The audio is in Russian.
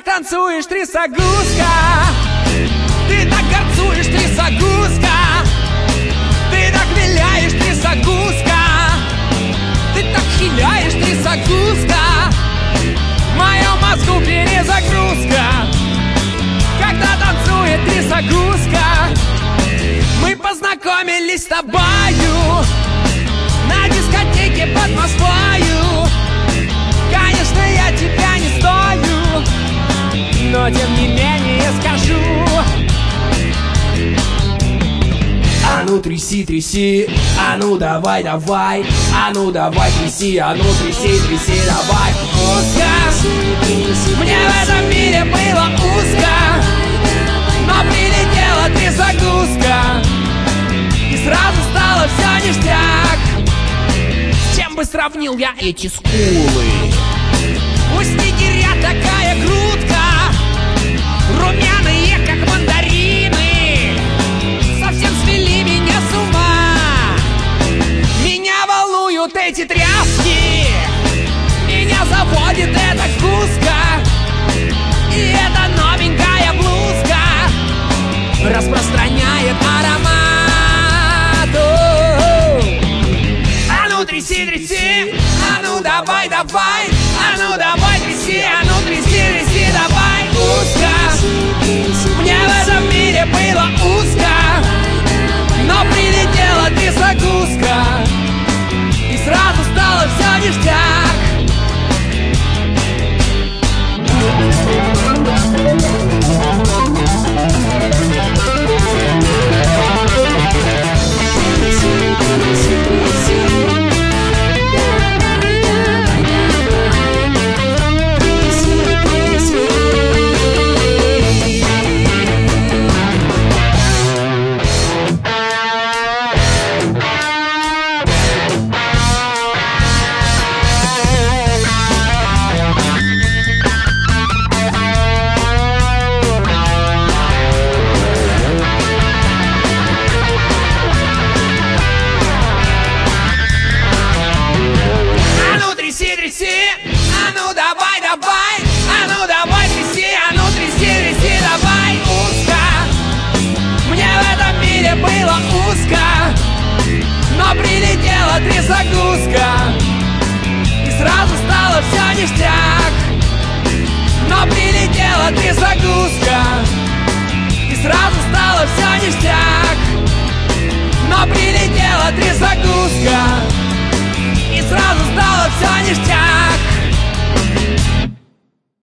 танцуешь, трясогузка. Ты так горцуешь, трясогузка. Ты так виляешь, трясогузка. Ты так хиляешь, трясогузка. В моем мозгу перезагрузка, когда танцует трясогузка. Мы познакомились с тобою на дискотеке под Москвою. Конечно, я тебя не стою, но тем не менее скажу: а ну тряси, тряси, а ну давай, давай, а ну давай тряси, а ну тряси, тряси, давай. Узко, мне в этом мире было узко, но прилетела трясогузка, и сразу стало все ништяк. С чем бы сравнил я эти скулы? У снегиря такая грудка, румяные, как мандарины, совсем свели меня с ума. Меня волнуют эти тряски, меня заводит эта гуска, и эта новенькая блузка распространяет аромат. А ну тряси, тряси, а ну давай, давай, а ну давай тряси, а ну тряси, тряси, давай. Узко, мне в этом мире было узко, но прилетела трясогузка, и сразу стало все ништяк. Трясогузка, и сразу стало все ништяк. Но прилетела трясогузка, и сразу стало все ништяк. Но прилетела трясогузка, и сразу стало все ништяк.